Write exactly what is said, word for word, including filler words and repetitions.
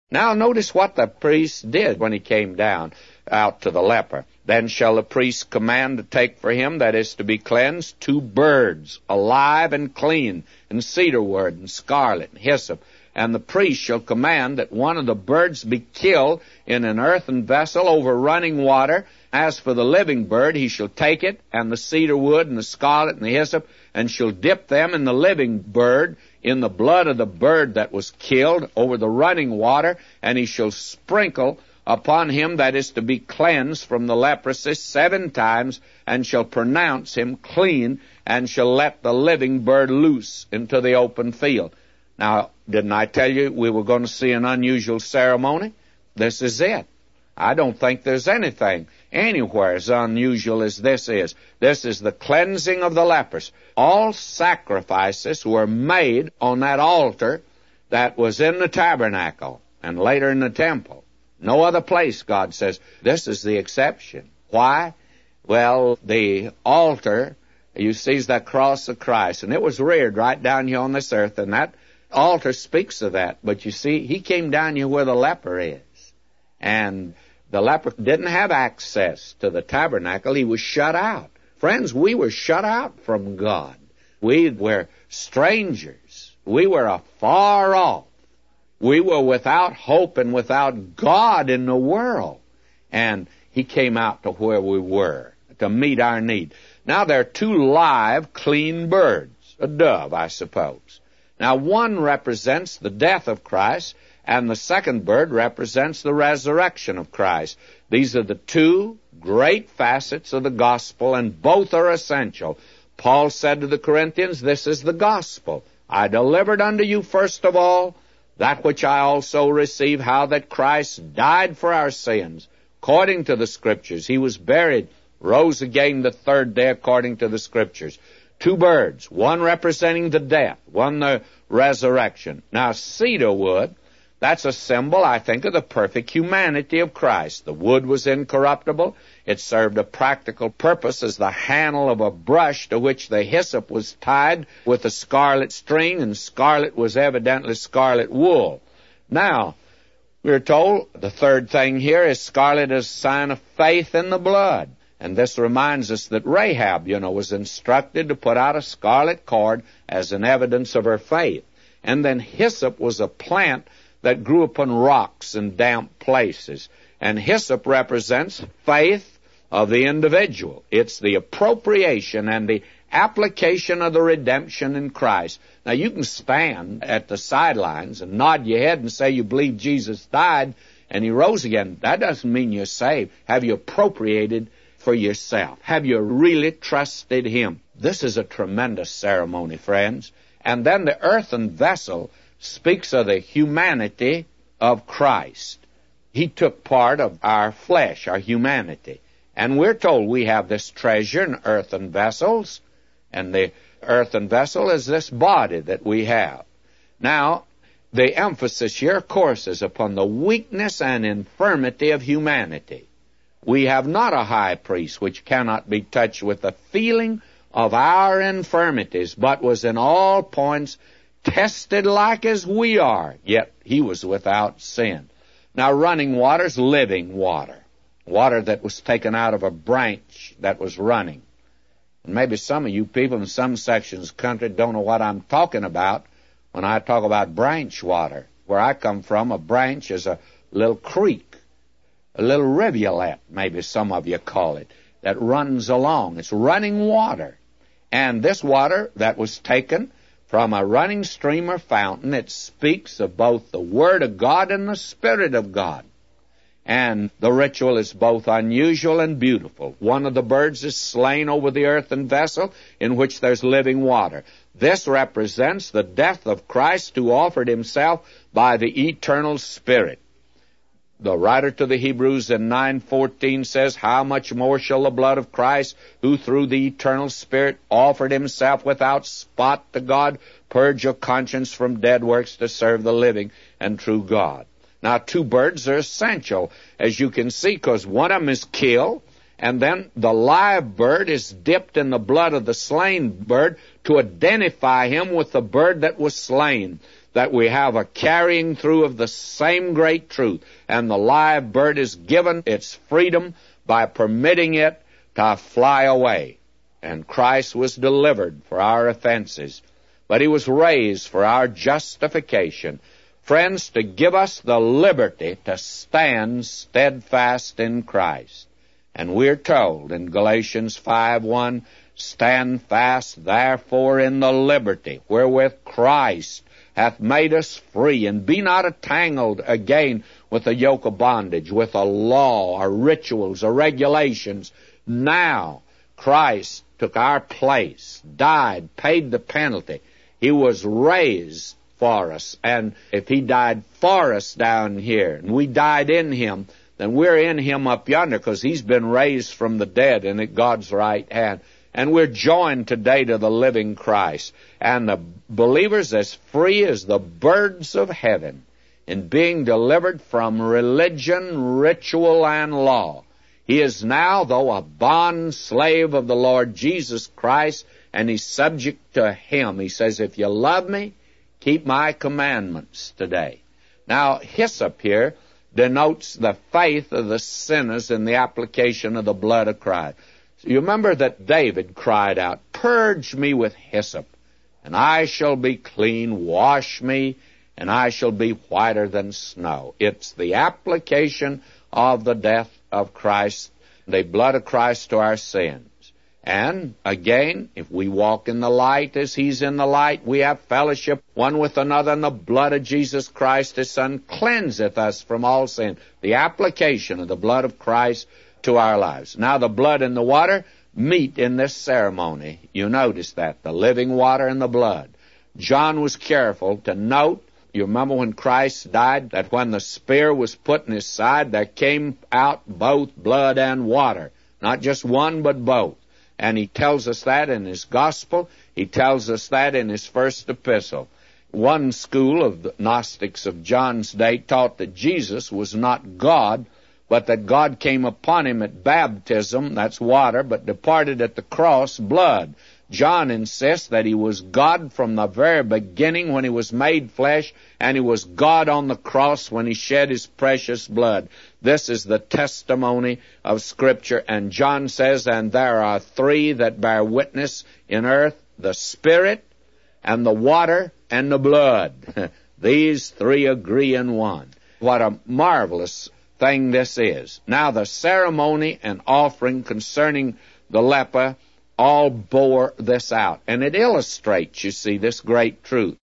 Now notice what the priest did when he came down out to the leper. Then shall the priest command to take for him that is to be cleansed two birds, alive and clean, and cedar wood, and scarlet, and hyssop. And the priest shall command that one of the birds be killed in an earthen vessel over running water. As for the living bird, he shall take it, and the cedar wood, and the scarlet, and the hyssop, and shall dip them in the living bird, in the blood of the bird that was killed, over the running water, and he shall sprinkle upon him that is to be cleansed from the leprosy seven times, and shall pronounce him clean, and shall let the living bird loose into the open field. Now, didn't I tell you we were going to see an unusual ceremony? This is it. I don't think there's anything anywhere as unusual as this is. This is the cleansing of the lepers. All sacrifices were made on that altar that was in the tabernacle and later in the temple. No other place, God says. This is the exception. Why? Well, the altar, you see, is that cross of Christ, and it was reared right down here on this earth, and that altar speaks of that. But you see, he came down here where the leper is, and the leper didn't have access to the tabernacle. He was shut out. Friends, we were shut out from God. We were strangers. We were afar off. We were without hope and without God in the world. And he came out to where we were to meet our need. Now, there are two live, clean birds, a dove, I suppose. Now, one represents the death of Christ, and the second bird represents the resurrection of Christ. These are the two great facets of the gospel, and both are essential. Paul said to the Corinthians, this is the gospel. I delivered unto you first of all that which I also received, how that Christ died for our sins, according to the Scriptures. He was buried, rose again the third day, according to the Scriptures. Two birds, one representing the death, one the resurrection. Now, cedar wood, that's a symbol, I think, of the perfect humanity of Christ. The wood was incorruptible. It served a practical purpose as the handle of a brush to which the hyssop was tied with a scarlet string, and scarlet was evidently scarlet wool. Now, we're told the third thing here is scarlet is a sign of faith in the blood. And this reminds us that Rahab, you know, was instructed to put out a scarlet cord as an evidence of her faith. And then hyssop was a plant that grew upon rocks and damp places. And hyssop represents faith of the individual. It's the appropriation and the application of the redemption in Christ. Now, you can stand at the sidelines and nod your head and say you believe Jesus died and he rose again. That doesn't mean you're saved. Have you appropriated for yourself? Have you really trusted him? This is a tremendous ceremony, friends. And then the earthen vessel speaks of the humanity of Christ. He took part of our flesh, our humanity. And we're told we have this treasure in earthen vessels, and the earthen vessel is this body that we have. Now, the emphasis here, of course, is upon the weakness and infirmity of humanity. We have not a high priest which cannot be touched with the feeling of our infirmities, but was in all points tested like as we are, yet he was without sin. Now, running water's living water, water that was taken out of a branch that was running. And maybe some of you people in some sections of the country don't know what I'm talking about when I talk about branch water. Where I come from, a branch is a little creek, a little rivulet, maybe some of you call it, that runs along. It's running water. And this water that was taken from a running stream or fountain, it speaks of both the Word of God and the Spirit of God. And the ritual is both unusual and beautiful. One of the birds is slain over the earthen vessel in which there's living water. This represents the death of Christ who offered himself by the eternal Spirit. The writer to the Hebrews in nine fourteen says, how much more shall the blood of Christ, who through the eternal Spirit offered himself without spot to God, purge your conscience from dead works to serve the living and true God. Now, two birds are essential, as you can see, because one of them is killed, and then the live bird is dipped in the blood of the slain bird to identify him with the bird that was slain. that we have a carrying through of the same great truth. And the live bird is given its freedom by permitting it to fly away. And Christ was delivered for our offenses, but he was raised for our justification. Friends, to give us the liberty to stand steadfast in Christ. And we're told in Galatians five one, stand fast therefore in the liberty wherewith Christ hath made us free, and be not entangled again with the yoke of bondage, with a law, or rituals, or regulations. Now Christ took our place, died, paid the penalty. He was raised for us. And if he died for us down here, and we died in him, then we're in him up yonder, because he's been raised from the dead and at God's right hand. And we're joined today to the living Christ. And the believers as free as the birds of heaven in being delivered from religion, ritual, and law. He is now, though, a bond slave of the Lord Jesus Christ, and he's subject to him. He says, if you love me, keep my commandments today. Now, hyssop here denotes the faith of the sinners in the application of the blood of Christ. You remember that David cried out, purge me with hyssop, and I shall be clean. Wash me, and I shall be whiter than snow. It's the application of the death of Christ, the blood of Christ to our sins. And again, if we walk in the light as he's in the light, we have fellowship one with another, and the blood of Jesus Christ, his Son, cleanseth us from all sin. The application of the blood of Christ to our lives. Now the blood and the water meet in this ceremony. You notice that, the living water and the blood. John was careful to note, you remember when Christ died, that when the spear was put in his side, there came out both blood and water. Not just one, but both. And he tells us that in his gospel. He tells us that in his first epistle. One school of the Gnostics of John's day taught that Jesus was not God, but that God came upon him at baptism, that's water, but departed at the cross, blood. John insists that he was God from the very beginning when he was made flesh, and he was God on the cross when he shed his precious blood. This is the testimony of Scripture. And John says, and there are three that bear witness in earth, the Spirit and the water and the blood. These three agree in one. What a marvelous thing this is. Now the ceremony and offering concerning the leper all bore this out. And it illustrates, you see, this great truth.